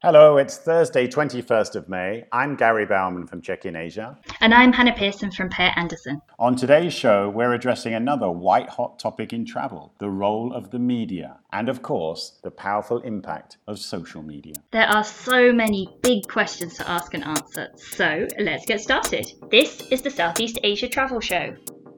Hello, it's Thursday, 21st of May. I'm Gary Bauman from Check-in Asia. And I'm Hannah Pearson from Per Anderson. On today's show, we're addressing another white-hot topic in travel, the role of the media, and of course, the powerful impact of social media. There are so many big questions to ask and answer, so let's get started. This is the Southeast Asia Travel Show.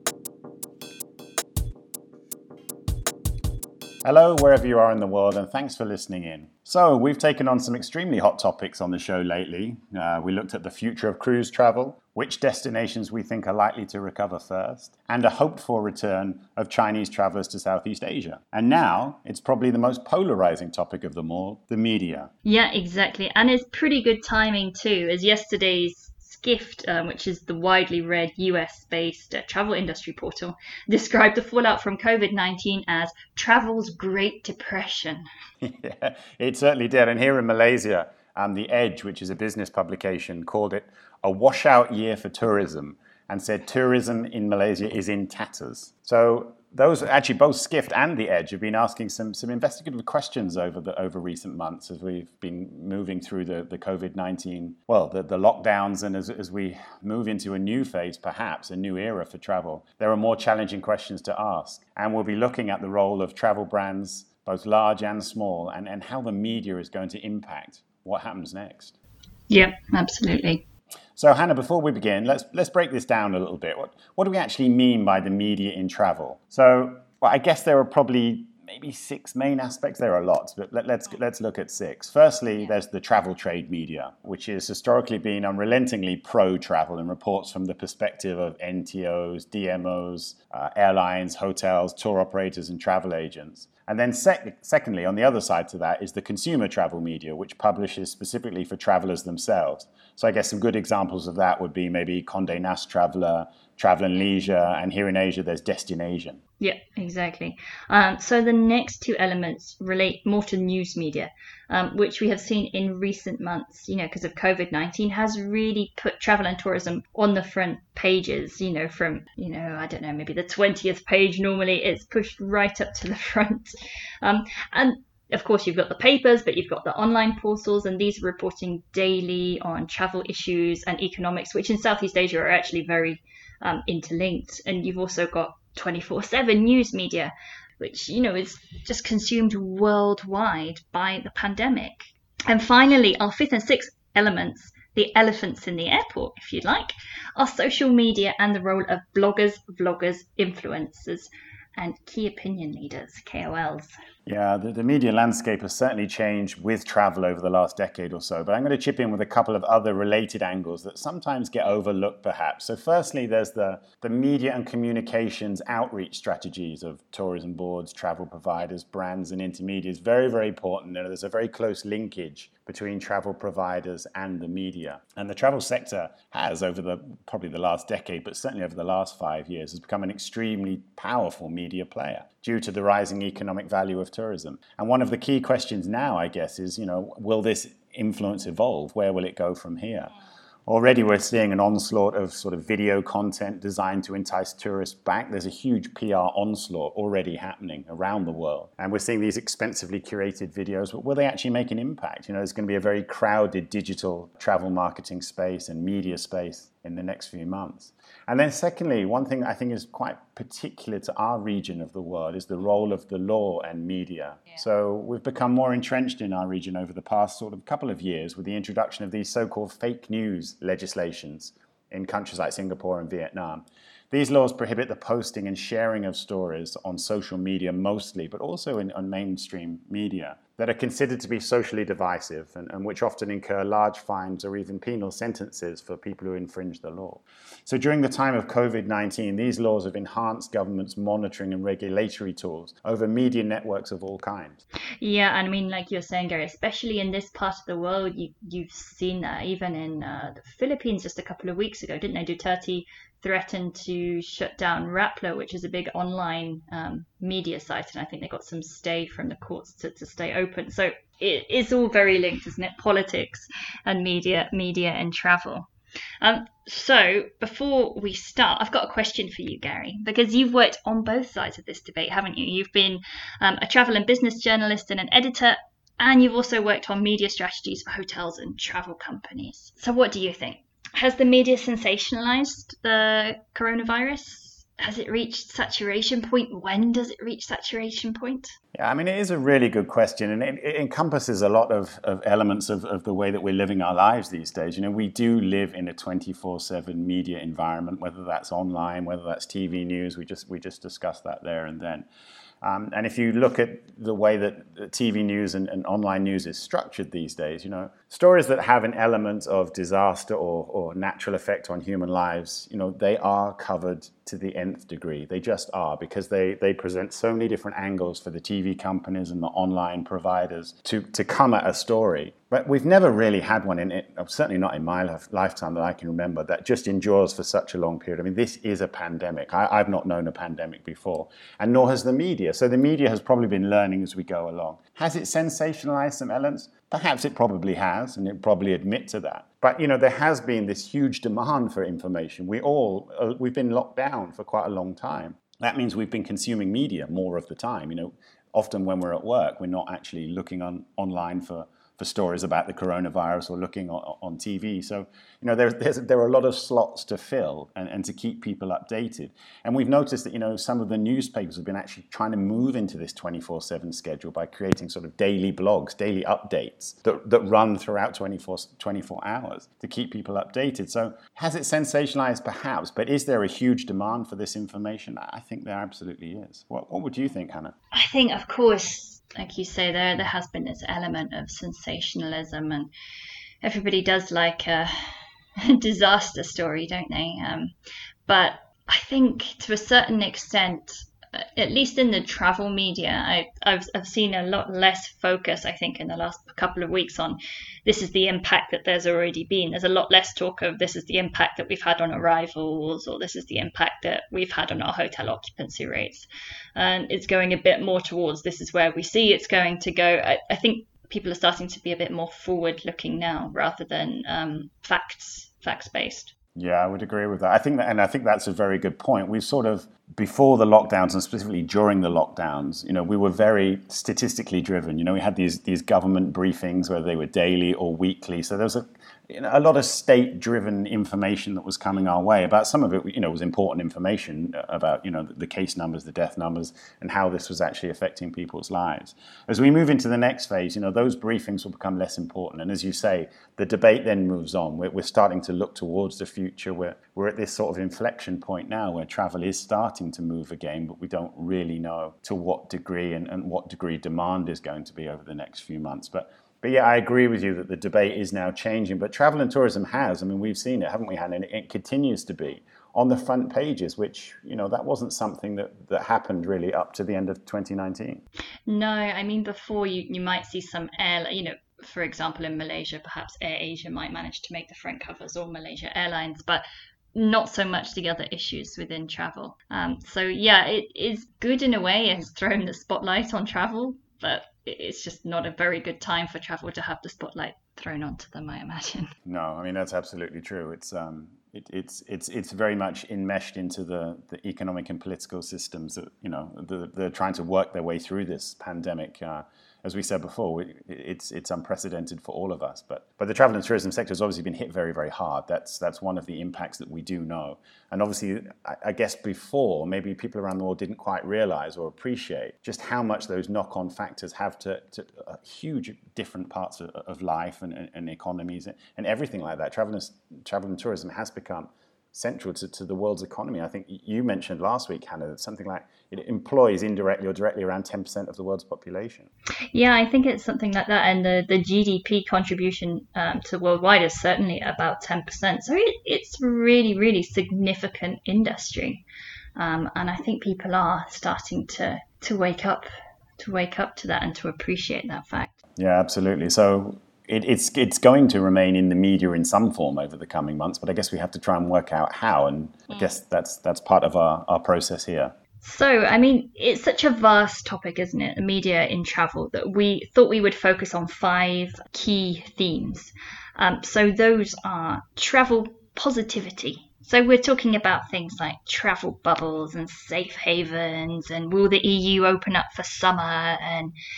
Hello, wherever you are in the world, and thanks for listening in. So, we've taken on some extremely hot topics on the show lately. We looked at the future of cruise travel, which destinations we think are likely to recover first, and a hoped-for return of Chinese travelers to Southeast Asia. And now, it's probably the most polarizing topic of them all, the media. Yeah, exactly. And it's pretty good timing too, as yesterday's Skift, which is the widely read US-based travel industry portal, described the fallout from COVID-19 as travel's Great Depression. Yeah, it certainly did. And here in Malaysia, The Edge, which is a business publication, called it a washout year for tourism and said tourism in Malaysia is in tatters. So those, actually both Skift and The Edge, have been asking some investigative questions over recent months as we've been moving through the COVID-19, the lockdowns, and as we move into a new phase, perhaps a new era for travel. There are more challenging questions to ask. And we'll be looking at the role of travel brands, both large and small, and how the media is going to impact what happens next. Yeah, absolutely. So Hannah, before we begin, let's break this down a little bit. What do we actually mean by the media in travel? So, I guess there are probably maybe 6 main aspects. There are lots, but let's look at 6. Firstly, there's the travel trade media, which has historically been unrelentingly pro-travel and reports from the perspective of NTOs, DMOs, airlines, hotels, tour operators, and travel agents. And then secondly, on the other side to that is the consumer travel media, which publishes specifically for travelers themselves. So I guess some good examples of that would be maybe Condé Nast Traveler, Travel and Leisure, and here in Asia there's Destination. Yeah, exactly. So the next 2 elements relate more to news media, which we have seen in recent months, because of COVID-19, has really put travel and tourism on the front pages, from, I don't know, maybe the 20th page normally, it's pushed right up to the front. And of course, you've got the papers, but you've got the online portals, and these are reporting daily on travel issues and economics, which in Southeast Asia are actually very interlinked. And you've also got 24/7 news media, which, is just consumed worldwide by the pandemic. And finally, our 5th and 6th elements, the elephants in the airport, if you'd like, are social media and the role of bloggers, vloggers, influencers, and key opinion leaders, KOLs. Yeah, the media landscape has certainly changed with travel over the last decade or so, but I'm going to chip in with a couple of other related angles that sometimes get overlooked perhaps. So firstly, there's the media and communications outreach strategies of tourism boards, travel providers, brands and intermediaries. Very, very important. There's a very close linkage between travel providers and the media. And the travel sector has, over probably the last decade, but certainly over the last 5 years, has become an extremely powerful media player due to the rising economic value of tourism. And one of the key questions now, I guess, is, will this influence evolve? Where will it go from here? Already we're seeing an onslaught of sort of video content designed to entice tourists back. There's a huge PR onslaught already happening around the world. And we're seeing these expensively curated videos, but will they actually make an impact? There's going to be a very crowded digital travel marketing space and media space in the next few months. And then secondly, one thing I think is quite particular to our region of the world is the role of the law and media. Yeah. So we've become more entrenched in our region over the past sort of couple of years with the introduction of these so-called fake news legislations in countries like Singapore and Vietnam. These laws prohibit the posting and sharing of stories on social media mostly, but also on mainstream media that are considered to be socially divisive and which often incur large fines or even penal sentences for people who infringe the law. So during the time of COVID-19, these laws have enhanced governments' monitoring and regulatory tools over media networks of all kinds. Yeah, and I mean, like you're saying, Gary, especially in this part of the world, you've seen that even in the Philippines just a couple of weeks ago, didn't they? Duterte threatened to shut down Rappler, which is a big online media site, and I think they got some stay from the courts to stay open. So it's all very linked, isn't it? Politics and media and travel. So before we start, I've got a question for you, Gary, because you've worked on both sides of this debate, haven't you? You've been a travel and business journalist and an editor, And you've also worked on media strategies for hotels and travel companies. So what do you think? Has the media sensationalized the coronavirus? Has it reached saturation point? When does it reach saturation point? Yeah, I mean, it is a really good question, and it encompasses a lot of elements of the way that we're living our lives these days. We do live in a 24/7 media environment, whether that's online, whether that's TV news. We just discussed that there and then. And if you look at the way that TV news and online news is structured these days, stories that have an element of disaster or natural effect on human lives, they are covered to the nth degree. They just are, because they present so many different angles for the TV companies and the online providers to come at a story. But we've never really had one in it, certainly not in my lifetime that I can remember, that just endures for such a long period. I mean, this is a pandemic. I've not known a pandemic before, and nor has the media. So the media has probably been learning as we go along. Has it sensationalized some elements? Perhaps it probably has, and it probably admit to that. But, there has been this huge demand for information. We've been locked down for quite a long time. That means we've been consuming media more of the time. Often when we're at work, we're not actually looking online for stories about the coronavirus or looking on TV. So, there are a lot of slots to fill and to keep people updated. And we've noticed that, some of the newspapers have been actually trying to move into this 24/7 schedule by creating sort of daily blogs, daily updates that run throughout 24 hours to keep people updated. So has it sensationalized? Perhaps, but is there a huge demand for this information? I think there absolutely is. What would you think, Hannah? I think, of course, like you say, there has been this element of sensationalism, and everybody does like a disaster story, don't they? But I think to a certain extent, at least in the travel media, I've seen a lot less focus, I think, in the last couple of weeks on this is the impact that there's already been. There's a lot less talk of this is the impact that we've had on arrivals, or this is the impact that we've had on our hotel occupancy rates. And it's going a bit more towards this is where we see it's going to go. I think people are starting to be a bit more forward-looking now rather than facts-based. Yeah, I would agree with that. I think that's a very good point. We've sort of, before the lockdowns and specifically during the lockdowns, we were very statistically driven. We had these government briefings where they were daily or weekly. So there was a lot of state-driven information that was coming our way. About some of it, was important information about, the case numbers, the death numbers, and how this was actually affecting people's lives. As we move into the next phase, those briefings will become less important. And as you say, the debate then moves on. We're starting to look towards the future. We're at this sort of inflection point now where travel is starting to move again, but we don't really know to what degree and what degree demand is going to be over the next few months. But yeah, I agree with you that the debate is now changing, but travel and tourism has. I mean, we've seen it, haven't we, Hannah? And it continues to be on the front pages, which, that wasn't something that happened really up to the end of 2019. No, I mean, before you might see some for example, in Malaysia, perhaps Air Asia might manage to make the front covers, or Malaysia Airlines, but not so much the other issues within travel. So yeah, it is good in a way. It has thrown the spotlight on travel, but it's just not a very good time for travel to have the spotlight thrown onto them, I imagine. No, I mean, that's absolutely true. It's very much enmeshed into the economic and political systems that, they're trying to work their way through this pandemic. As we said before, it's unprecedented for all of us. But the travel and tourism sector has obviously been hit very, very hard. That's one of the impacts that we do know. And obviously, I guess before, maybe people around the world didn't quite realize or appreciate just how much those knock-on factors have to huge different parts of life and economies and everything like that. Travel and tourism has become central to the world's economy. I think you mentioned last week, Hannah, that something like it employs indirectly or directly around 10% of the world's population. Yeah, I think it's something like that. And the GDP contribution to worldwide is certainly about 10%. So it's really, really significant industry. And I think people are starting to wake up to that and to appreciate that fact. Yeah, absolutely. So it's going to remain in the media in some form over the coming months, but I guess we have to try and work out how, and I guess that's part of our process here. So, I mean, it's such a vast topic, isn't it, the media in travel, that we thought we would focus on 5 key themes. So those are travel positivity. So we're talking about things like travel bubbles and safe havens, and will the EU open up for summer, and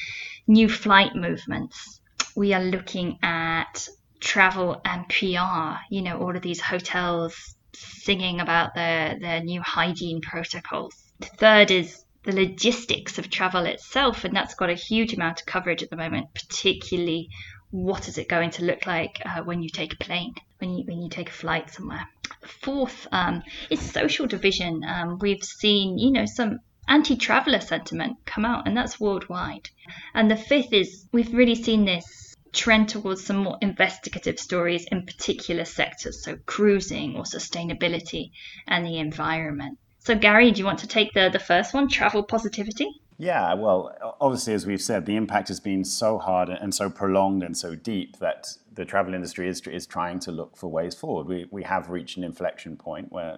new flight movements. We are looking at travel and PR, all of these hotels singing about their new hygiene protocols. The third is the logistics of travel itself, and that's got a huge amount of coverage at the moment, particularly what is it going to look like when you take a plane, when you take a flight somewhere. Fourth is social division. We've seen, some anti-traveller sentiment come out, and that's worldwide. And the fifth is we've really seen this trend towards some more investigative stories in particular sectors, so cruising or sustainability and the environment. So Gary, do you want to take the first one, travel positivity? Yeah, well, obviously, as we've said, the impact has been so hard and so prolonged and so deep that the travel industry is trying to look for ways forward. We have reached an inflection point where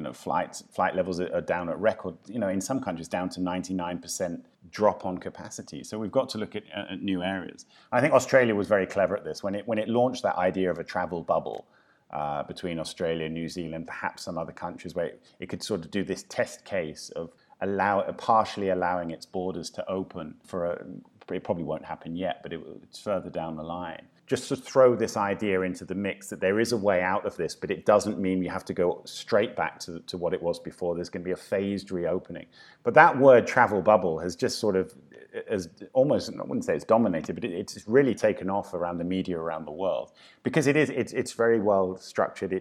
flight levels are down at record, in some countries down to 99% drop on capacity. So we've got to look at new areas. I think Australia was very clever at this when it launched that idea of a travel bubble between Australia, New Zealand, perhaps some other countries, where it could sort of do this test case of partially allowing its borders to open it probably won't happen yet, but it's further down the line. Just to throw this idea into the mix that there is a way out of this, but it doesn't mean we have to go straight back to what it was before. There's going to be a phased reopening. But that word travel bubble has just sort of, as almost, I wouldn't say it's dominated, but it's really taken off around the media around the world because it's very well structured.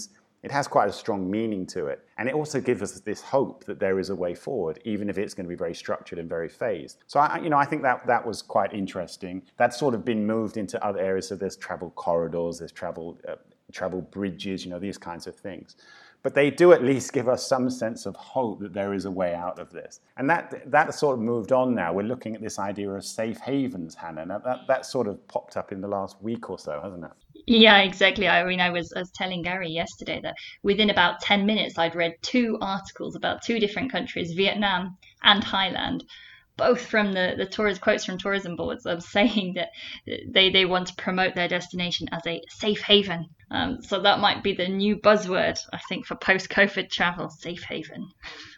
It has quite a strong meaning to it. And it also gives us this hope that there is a way forward, even if it's going to be very structured and very phased. So, I think that was quite interesting. That's sort of been moved into other areas. So there's travel corridors, there's travel bridges, these kinds of things. But they do at least give us some sense of hope that there is a way out of this. And that sort of moved on now. We're looking at this idea of safe havens, Hannah. Now, that sort of popped up in the last week or so, hasn't it? Yeah, exactly. I mean, I was telling Gary yesterday that within about 10 minutes, I'd read 2 articles about 2 different countries, Vietnam and Thailand, both from the tourist quotes from tourism boards of saying that they want to promote their destination as a safe haven. So that might be the new buzzword, I think, for post-COVID travel, safe haven.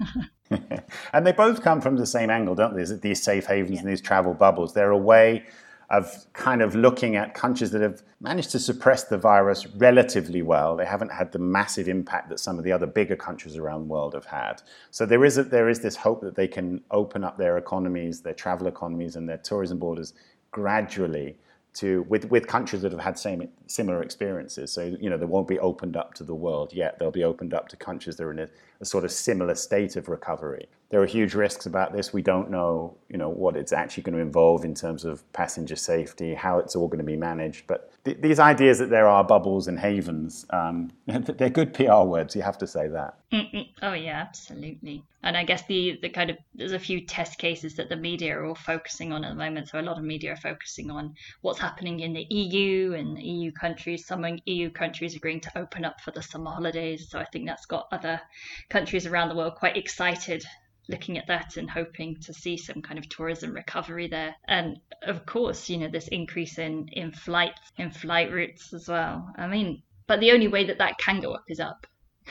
And they both come from the same angle, don't they? These safe havens and these travel bubbles. They're a way of kind of looking at countries that have managed to suppress the virus relatively well. They haven't had the massive impact that some of the other bigger countries around the world have had. So there is this hope that they can open up their economies, their travel economies and their tourism borders gradually with countries that have had similar experiences. So, they won't be opened up to the world yet. They'll be opened up to countries that are in a sort of similar state of recovery. There are huge risks about this. We don't know, what it's actually going to involve in terms of passenger safety, how it's all going to be managed. But these ideas that there are bubbles and havens, they're good PR words. You have to say that. Oh yeah, absolutely. And I guess the kind of there's a few test cases that the media are all focusing on at the moment. So a lot of media are focusing on what's happening in the EU and the EU countries. Some EU countries agreeing to open up for the summer holidays. So I think that's got other countries around the world quite excited looking at that and hoping to see some kind of tourism recovery there. And of course, this increase in flight routes as well. I mean, but the only way that can go up is up.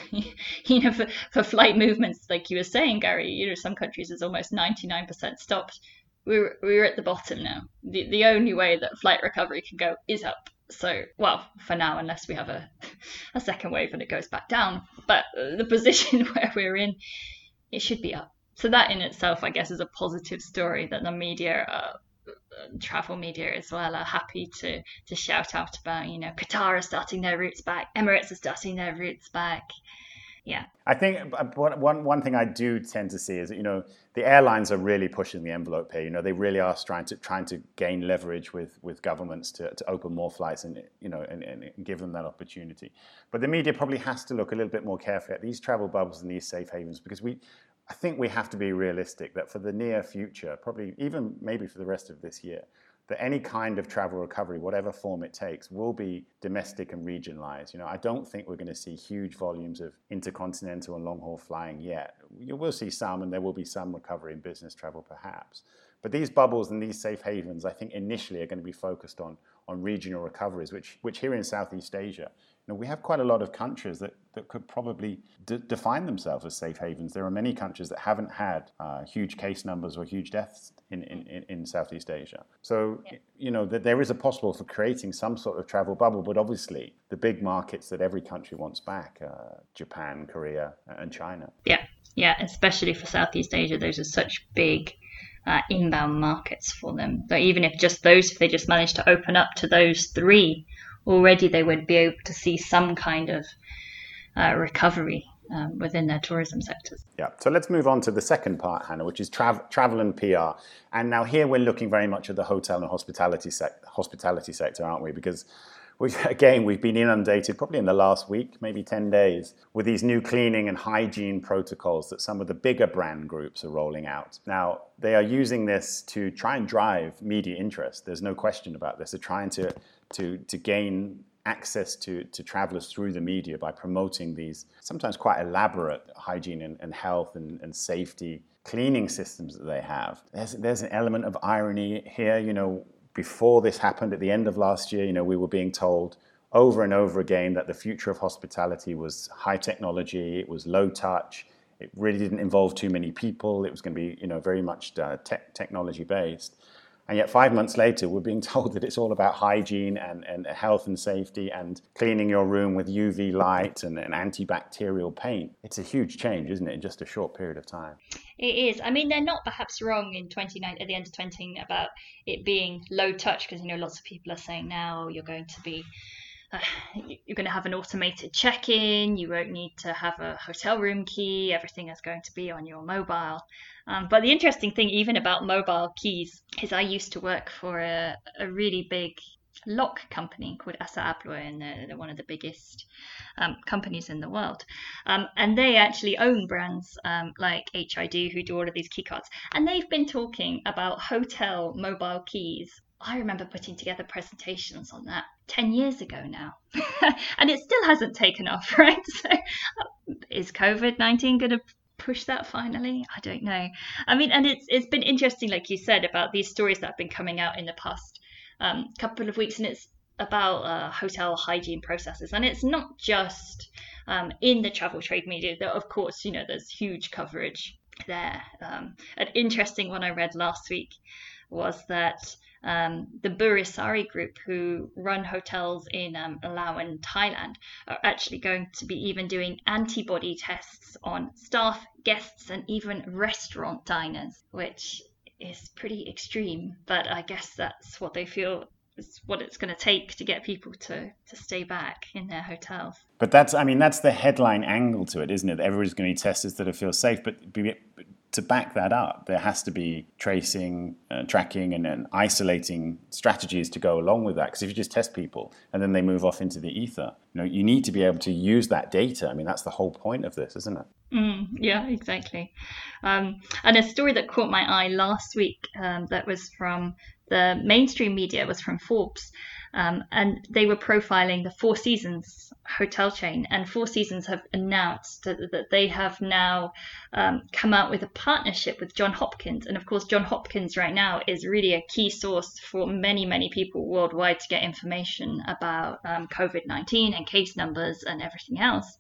For flight movements, like you were saying, Gary, some countries is almost 99% stopped. We're at the bottom now. The only way that flight recovery can go is up. So, well, for now, unless we have a second wave and it goes back down. But the position where we're in, it should be up. So that in itself, I guess, is a positive story that the media, travel media as well, are happy to shout out about. Qatar are starting their routes back. Emirates are starting their routes back. Yeah. I think one thing I do tend to see is that, the airlines are really pushing the envelope here. They really are trying to gain leverage with governments to open more flights and give them that opportunity. But the media probably has to look a little bit more carefully at these travel bubbles and these safe havens, because I think we have to be realistic that for the near future, probably even maybe for the rest of this year, that any kind of travel recovery, whatever form it takes, will be domestic and regionalized. I don't think we're going to see huge volumes of intercontinental and long-haul flying yet. You will see some, and there will be some recovery in business travel perhaps. But these bubbles and these safe havens, I think initially are going to be focused on regional recoveries, which here in Southeast Asia, we have quite a lot of countries that could probably define themselves as safe havens. There are many countries that haven't had huge case numbers or huge deaths in Southeast Asia. So, that there is a possible for creating some sort of travel bubble, but obviously the big markets that every country wants back, Japan, Korea, and China. Yeah, especially for Southeast Asia, those are such big inbound markets for them. So even if they just managed to open up to those three, already they would be able to see some kind of recovery within their tourism sectors. Yeah, so let's move on to the second part, Hannah, which is travel and PR. And now here we're looking very much at the hotel and hospitality sector, aren't we? Because we've been inundated probably in the last week, maybe 10 days, with these new cleaning and hygiene protocols that some of the bigger brand groups are rolling out. Now, they are using this to try and drive media interest. There's no question about this. They're trying to gain access to travelers through the media by promoting these sometimes quite elaborate hygiene and health and safety cleaning systems that they have. There's an element of irony here. Before this happened at the end of last year, we were being told over and over again that the future of hospitality was high technology, it was low touch, it really didn't involve too many people, it was going to be, very much technology based. And yet 5 months later, we're being told that it's all about hygiene and health and safety and cleaning your room with UV light and antibacterial paint. It's a huge change, isn't it, in just a short period of time? It is. I mean, they're not perhaps wrong at the end of 2019 about it being low touch, because, lots of people are saying now you're going to have an automated check-in, you won't need to have a hotel room key, everything is going to be on your mobile. But the interesting thing even about mobile keys is I used to work for a really big lock company called Assa Abloy, and they're one of the biggest companies in the world. And they actually own brands like HID, who do all of these key cards. And they've been talking about hotel mobile keys. I remember putting together presentations on that 10 years ago now. And it still hasn't taken off, right? So is COVID-19 going to push that finally? I don't know. I mean, and it's been interesting, like you said, about these stories that have been coming out in the past couple of weeks, and it's about hotel hygiene processes. And it's not just in the travel trade media, though, of course, there's huge coverage there. An interesting one I read last week was that the Burisari Group, who run hotels in Laos and Thailand, are actually going to be even doing antibody tests on staff, guests, and even restaurant diners, which is pretty extreme. But I guess that's what they feel is what it's going to take to get people to stay back in their hotels. But that's the headline angle to it, isn't it? Everybody's going to be tested so they feel safe, but to back that up, there has to be tracing, tracking, and isolating strategies to go along with that. Because if you just test people and then they move off into the ether, you need to be able to use that data. I mean, that's the whole point of this, isn't it? Yeah, exactly. And a story that caught my eye last week that was from the mainstream media was from Forbes. And they were profiling the Four Seasons hotel chain, and Four Seasons have announced that they have now come out with a partnership with Johns Hopkins. And of course, Johns Hopkins right now is really a key source for many, many people worldwide to get information about COVID-19 and case numbers and everything else.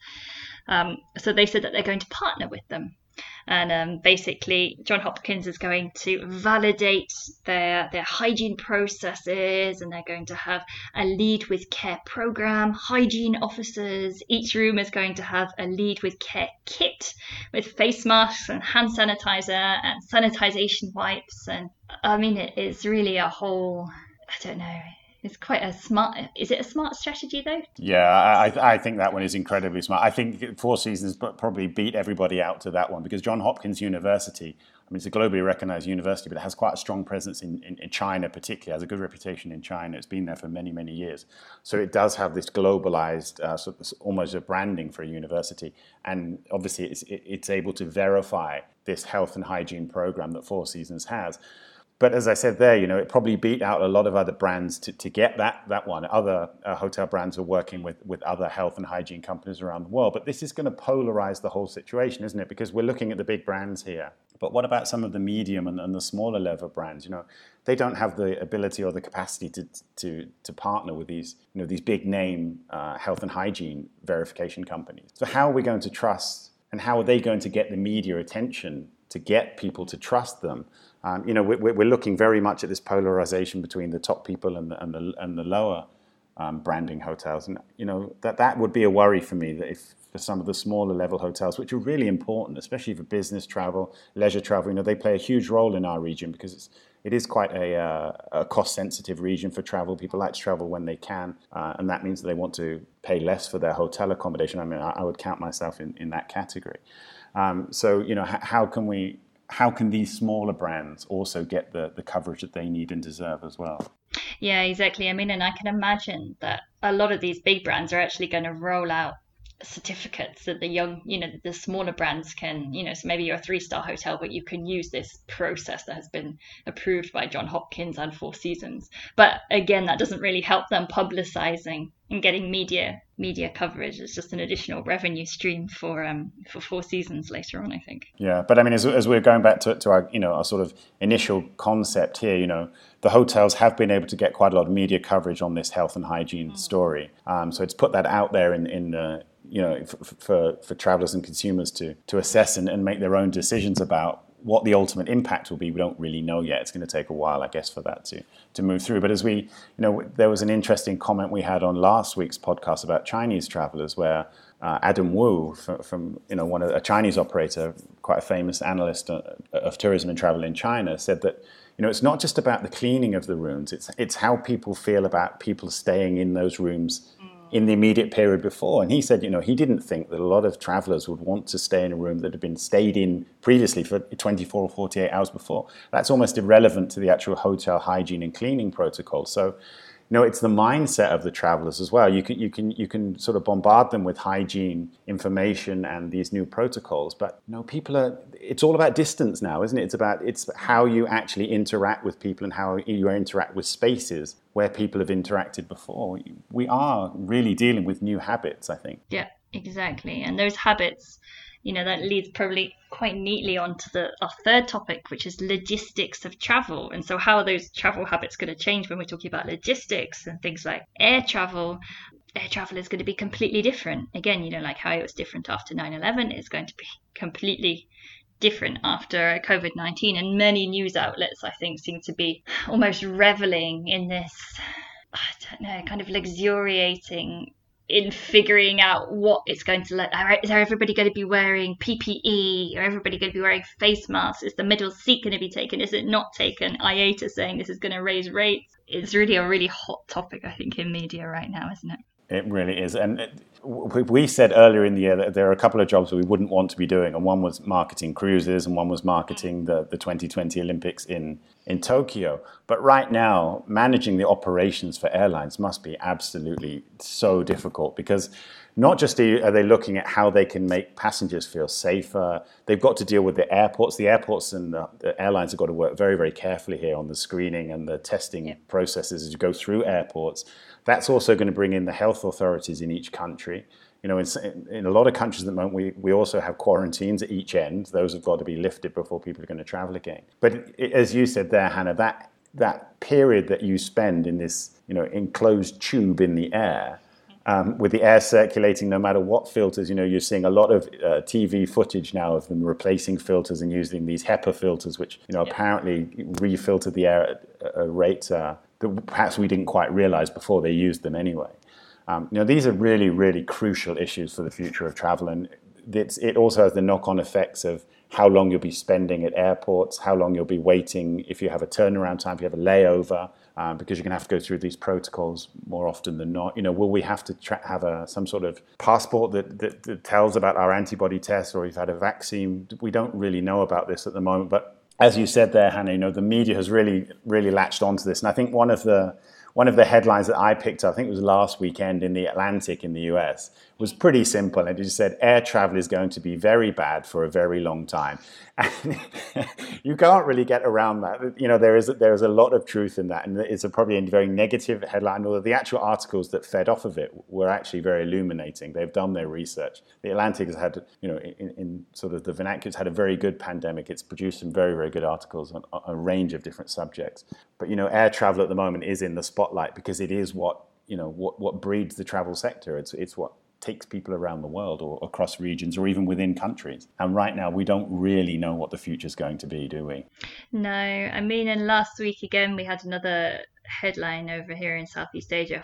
So they said that they're going to partner with them. And basically, Johns Hopkins is going to validate their hygiene processes, and they're going to have a Lead with Care program, hygiene officers. Each room is going to have a Lead with Care kit with face masks and hand sanitizer and sanitization wipes. And I mean, it is really a whole, I don't know. It's quite is it a smart strategy though? Yeah, I think that one is incredibly smart. I think Four Seasons probably beat everybody out to that one, because Johns Hopkins University, it's a globally recognized university, but it has quite a strong presence in China particularly, has a good reputation in China. It's been there for many, many years. So it does have this globalized, sort of almost a branding for a university. And obviously it's able to verify this health and hygiene program that Four Seasons has. But as I said there, it probably beat out a lot of other brands to get that one. Other hotel brands are working with other health and hygiene companies around the world. But this is going to polarize the whole situation, isn't it? Because we're looking at the big brands here. But what about some of the medium and the smaller level brands? They don't have the ability or the capacity to partner with these big name health and hygiene verification companies. So how are we going to trust, and how are they going to get the media attention to get people to trust them? We're looking very much at this polarization between the top people and the lower branding hotels, and that would be a worry for me, that if for some of the smaller level hotels, which are really important, especially for business travel, leisure travel, they play a huge role in our region because it is quite a cost-sensitive region for travel. People like to travel when they can, and that means that they want to pay less for their hotel accommodation. I mean, I would count myself in that category. So how can these smaller brands also get the coverage that they need and deserve as well? Yeah, exactly. I mean, and I can imagine that a lot of these big brands are actually going to roll out certificates that the smaller brands can, so maybe you're a 3-star hotel, but you can use this process that has been approved by Johns Hopkins and Four Seasons. But again, that doesn't really help them publicizing and getting media coverage. It's just an additional revenue stream for Four Seasons later on, I think. Yeah, but I mean, as we're going back to our our sort of initial concept here, the hotels have been able to get quite a lot of media coverage on this health and hygiene story. So it's put that out there for travelers and consumers to assess and make their own decisions about what the ultimate impact will be. We don't really know yet. It's going to take a while, I guess, for that to move through. But as there was an interesting comment we had on last week's podcast about Chinese travelers, where Adam Wu from a Chinese operator, quite a famous analyst of tourism and travel in China, said that it's not just about the cleaning of the rooms. It's how people feel about people staying in those rooms in the immediate period before. And he said, he didn't think that a lot of travelers would want to stay in a room that had been stayed in previously for 24 or 48 hours before. That's almost irrelevant to the actual hotel hygiene and cleaning protocol. So, it's the mindset of the travelers as well. You can sort of bombard them with hygiene information and these new protocols, but it's all about distance now, isn't it? It's how you actually interact with people and how you interact with spaces where people have interacted before. We are really dealing with new habits, I think. Yeah, exactly. And those habits, that leads probably quite neatly onto our third topic, which is logistics of travel. And so how are those travel habits going to change when we're talking about logistics and things like air travel? Air travel is going to be completely different. Again, like how it was different after 9/11, it's going to be completely different after COVID-19. And many news outlets, I think, seem to be almost reveling in this, I don't know, kind of luxuriating in figuring out what it's going to look like. Is everybody going to be wearing PPE? Are everybody going to be wearing face masks? Is the middle seat going to be taken? Is it not taken? IATA saying this is going to raise rates. It's really a really hot topic, I think, in media right now, isn't it? It really is. And we said earlier in the year that there are a couple of jobs that we wouldn't want to be doing. And one was marketing cruises and one was marketing the 2020 Olympics in Tokyo. But right now, managing the operations for airlines must be absolutely so difficult, because not just are they looking at how they can make passengers feel safer, they've got to deal with the airports. The airports and the airlines have got to work very, very carefully here on the screening and the testing processes as you go through airports. That's also going to bring in the health authorities in each country. In a lot of countries at the moment, we also have quarantines at each end. Those have got to be lifted before people are going to travel again. But as you said there, Hannah, that period that you spend in this enclosed tube in the air, with the air circulating no matter what filters, you're seeing a lot of TV footage now of them replacing filters and using these HEPA filters, which apparently refilter the air at a rate that perhaps we didn't quite realize before they used them anyway. These are really, really crucial issues for the future of travel, and it also has the knock-on effects of how long you'll be spending at airports, how long you'll be waiting if you have a turnaround time, if you have a layover, because you're going to have to go through these protocols more often than not. Will we have to have some sort of passport that tells about our antibody tests, or if you've had a vaccine? We don't really know about this at the moment, but as you said there, Hannah, the media has really, really latched onto this. And I think one of the headlines that I picked up, I think it was last weekend in The Atlantic in the US, was pretty simple. It just said air travel is going to be very bad for a very long time. And you can't really get around that. There is a lot of truth in that, and it's probably a very negative headline, although the actual articles that fed off of it were actually very illuminating. They've done their research. The Atlantic has had, in sort of the vernacular, it's had a very good pandemic. It's produced some very, very good articles on a range of different subjects. But, air travel at the moment is in the spotlight because it is what breeds the travel sector. It's what takes people around the world or across regions or even within countries. And right now, we don't really know what the future's going to be, do we? No, I mean, and last week again, we had another headline over here in Southeast Asia.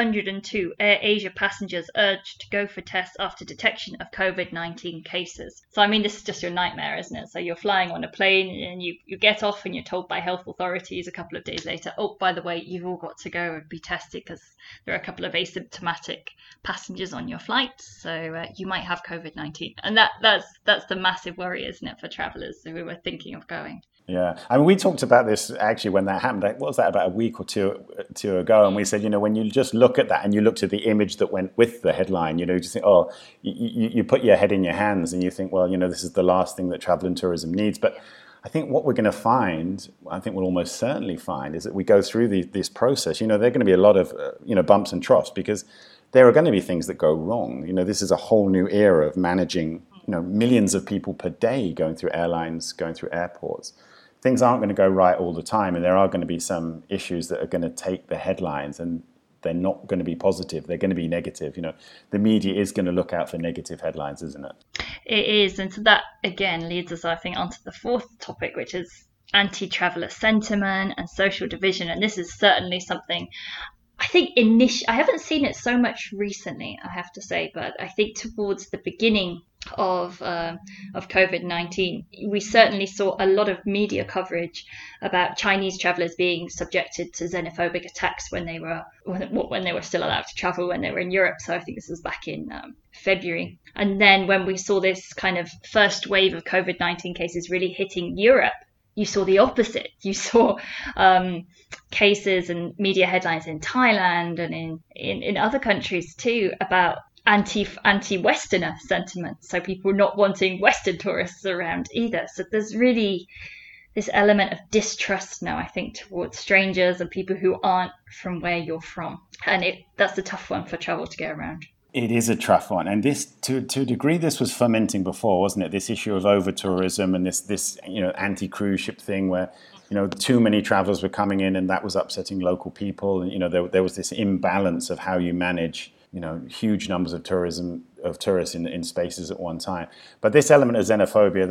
402 Air Asia passengers urged to go for tests after detection of COVID-19 cases. So, I mean, this is just your nightmare, isn't it? So you're flying on a plane and you get off and you're told by health authorities a couple of days later, oh, by the way, you've all got to go and be tested because there are a couple of asymptomatic passengers on your flight. So you might have COVID-19. And that's the massive worry, isn't it, for travellers who were thinking of going. Yeah, I mean, we talked about this actually when that happened. What was that, about a week or two ago? And we said, when you just look at that and you looked at the image that went with the headline, you just think, oh, you put your head in your hands and you think, well, this is the last thing that travel and tourism needs. But I think what we're going to find, I think we'll almost certainly find, is that we go through this process. There are going to be a lot of, bumps and troughs because there are going to be things that go wrong. This is a whole new era of managing, millions of people per day going through airlines, going through airports. Things aren't going to go right all the time, and there are going to be some issues that are going to take the headlines, and they're not going to be positive. They're going to be negative. The media is going to look out for negative headlines, isn't it? It is, and so that again leads us, I think, onto the fourth topic, which is anti-traveller sentiment and social division. And this is certainly something I think I haven't seen it so much recently, I have to say, but I think towards the beginning of COVID-19, we certainly saw a lot of media coverage about Chinese travellers being subjected to xenophobic attacks when they were still allowed to travel, when they were in Europe. So I think this was back in February. And then when we saw this kind of first wave of COVID-19 cases really hitting Europe, you saw the opposite. You saw cases and media headlines in Thailand and in other countries too about anti-Westerner sentiment. So people not wanting Western tourists around either. So there's really this element of distrust now, I think, towards strangers and people who aren't from where you're from. And that's a tough one for travel to get around. It is a tough one, and this, to a degree, this was fermenting before, wasn't it? This issue of over-tourism and this anti-cruise ship thing where, too many travelers were coming in, and that was upsetting local people. And there was this imbalance of how you manage, huge numbers of tourists in spaces at one time. But this element of xenophobia,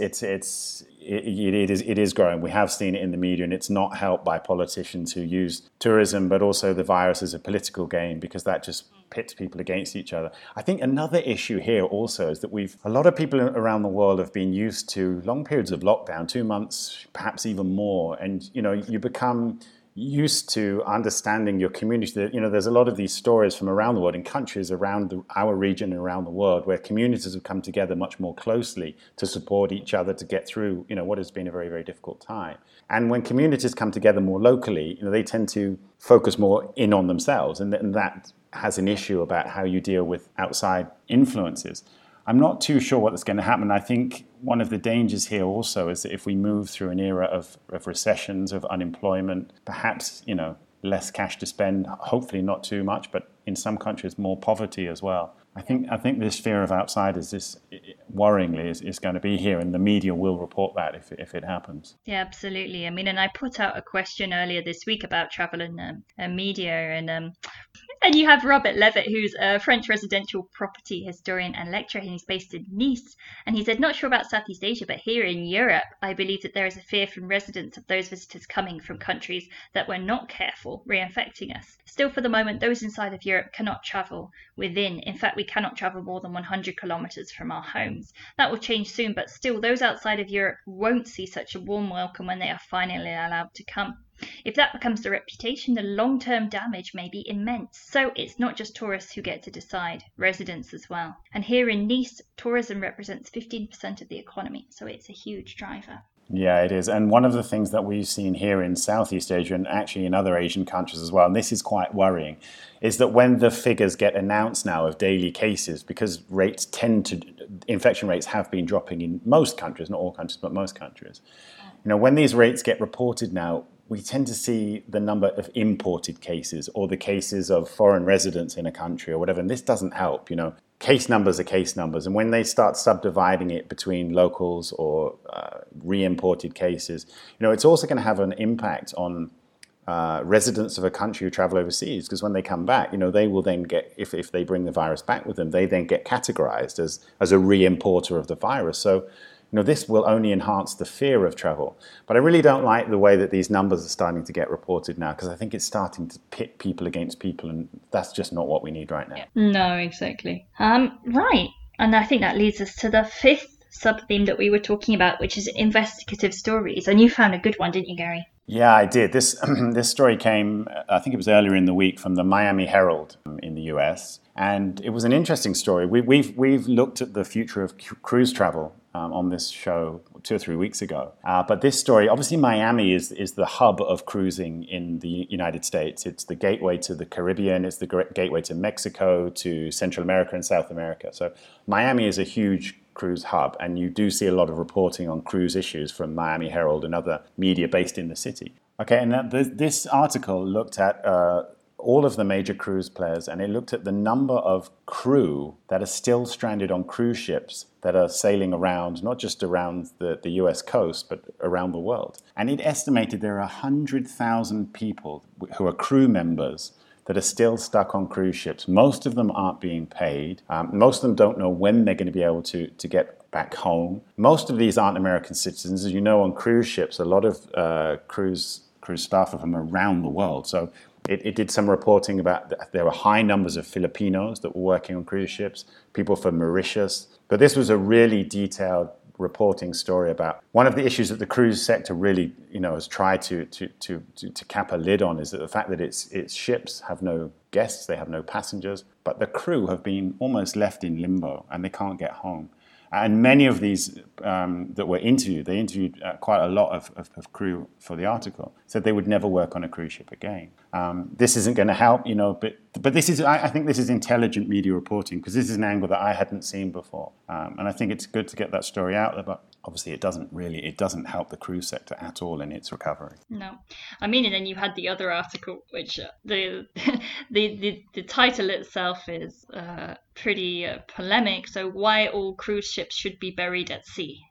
it is growing. We have seen it in the media, and it's not helped by politicians who use tourism, but also the virus as a political game, because that just pits people against each other. I think another issue here also is that a lot of people around the world have been used to long periods of lockdown, 2 months, perhaps even more, and you become used to understanding your community. There's a lot of these stories from around the world in countries around our region and around the world where communities have come together much more closely to support each other to get through, what has been a very, very difficult time. And when communities come together more locally, they tend to focus more in on themselves, and that has an issue about how you deal with outside influences. I'm not too sure what's going to happen. I think one of the dangers here also is that if we move through an era of recessions, of unemployment, perhaps, less cash to spend, hopefully not too much, but in some countries more poverty as well. I think this fear of outsiders, worryingly, is going to be here, and the media will report that if it happens. Yeah, absolutely. I mean, and I put out a question earlier this week about travel and media, and you have Robert Levitt, who's a French residential property historian and lecturer, and he's based in Nice. And he said, not sure about Southeast Asia, but here in Europe, I believe that there is a fear from residents of those visitors coming from countries that were not careful, reinfecting us. Still, for the moment, those inside of Europe cannot travel within. In fact, we cannot travel more than 100 kilometres from our homes. That will change soon, but still, those outside of Europe won't see such a warm welcome when they are finally allowed to come. If that becomes the reputation, the long-term damage may be immense. So it's not just tourists who get to decide, residents as well. And here in Nice, tourism represents 15% of the economy, so it's a huge driver. Yeah, it is. And one of the things that we've seen here in Southeast Asia and actually in other Asian countries as well, and this is quite worrying, is that when the figures get announced now of daily cases, because infection rates have been dropping in most countries, not all countries, but most countries. When these rates get reported now, we tend to see the number of imported cases or the cases of foreign residents in a country or whatever. And this doesn't help, Case numbers are case numbers. And when they start subdividing it between locals or re-imported cases, it's also going to have an impact on residents of a country who travel overseas, because when they come back, they will then get, if they bring the virus back with them, they then get categorized as a re-importer of the virus. So this will only enhance the fear of travel. But I really don't like the way that these numbers are starting to get reported now, because I think it's starting to pit people against people, and that's just not what we need right now. Yeah. No, exactly. Right. And I think that leads us to the fifth sub-theme that we were talking about, which is investigative stories. And you found a good one, didn't you, Gary? Yeah, I did. This story came, I think it was earlier in the week, from the Miami Herald in the US. And it was an interesting story. We've looked at the future of cruise travel on this show 2 or 3 weeks ago. But this story, obviously Miami is the hub of cruising in the United States. It's the gateway to the Caribbean. It's the gateway to Mexico, to Central America and South America. So Miami is a huge cruise hub, and you do see a lot of reporting on cruise issues from Miami Herald and other media based in the city. Okay, and this article looked at all of the major cruise players, and it looked at the number of crew that are still stranded on cruise ships that are sailing around, not just around the US coast, but around the world. And it estimated there are 100,000 people who are crew members that are still stuck on cruise ships. Most of them aren't being paid. Most of them don't know when they're going to be able to get back home. Most of these aren't American citizens. As you know, on cruise ships, a lot of cruise staff are from around the world. So it did some reporting about there were high numbers of Filipinos that were working on cruise ships, people from Mauritius. But this was a really detailed reporting story about one of the issues that the cruise sector really, has tried to cap a lid on, is that the fact that its ships have no guests, they have no passengers, but the crew have been almost left in limbo and they can't get home. And many of these that were interviewed, they interviewed quite a lot of crew for the article, said they would never work on a cruise ship again. This isn't going to help, but this is, I think this is intelligent media reporting, because this is an angle that I hadn't seen before. And I think it's good to get that story out there, but obviously it doesn't help the cruise sector at all in its recovery. No. I mean, and then you had the other article, which the title itself is pretty polemic. So why all cruise ships should be buried at sea.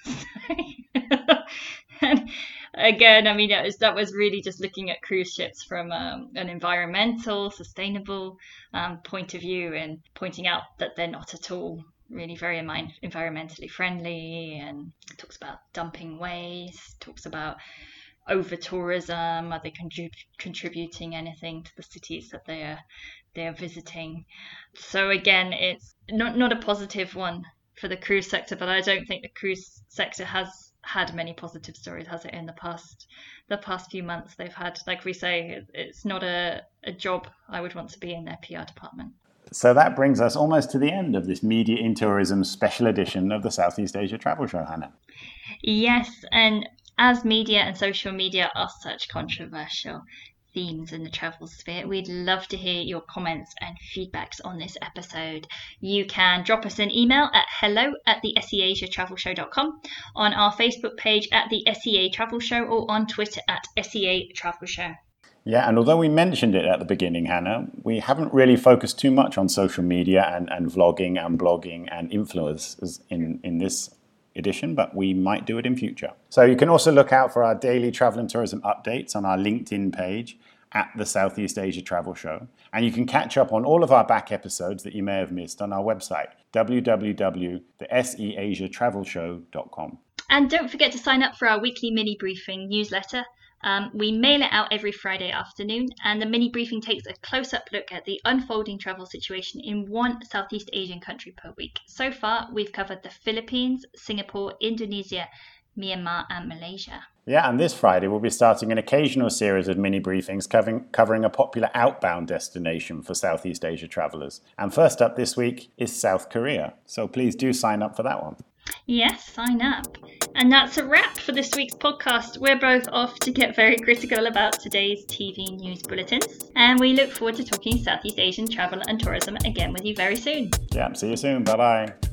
And again, I mean, that was really just looking at cruise ships from an environmental, sustainable point of view, and pointing out that they're not at all really very environmentally friendly, and talks about dumping waste, talks about over tourism. Are they contributing anything to the cities that they are visiting? So again, it's not a positive one for the cruise sector, but I don't think the cruise sector has had many positive stories, has it, in the past few months? They've had, like we say, it's not a job I would want to be in their PR department. So that brings us almost to the end of this Media in Tourism special edition of the Southeast Asia Travel Show, Hannah. Yes, and as media and social media are such controversial themes in the travel sphere, we'd love to hear your comments and feedbacks on this episode. You can drop us an email at hello@theseasiatravelshow.com, on our Facebook page at the SEA Travel Show, or on Twitter at SEA Travel Show. Yeah, and although we mentioned it at the beginning, Hannah, we haven't really focused too much on social media and vlogging and blogging and influencers in this edition, but we might do it in future. So you can also look out for our daily travel and tourism updates on our LinkedIn page at the Southeast Asia Travel Show. And you can catch up on all of our back episodes that you may have missed on our website, www.theseasiatravelshow.com. And don't forget to sign up for our weekly mini briefing newsletter. We mail it out every Friday afternoon, and the mini briefing takes a close-up look at the unfolding travel situation in one Southeast Asian country per week. So far, we've covered the Philippines, Singapore, Indonesia, Myanmar, and Malaysia. Yeah, and this Friday we'll be starting an occasional series of mini briefings covering a popular outbound destination for Southeast Asia travellers. And first up this week is South Korea, so please do sign up for that one. Yes, sign up. And that's a wrap for this week's podcast. We're both off to get very critical about today's TV news bulletins. And we look forward to talking Southeast Asian travel and tourism again with you very soon. Yeah, see you soon. Bye-bye.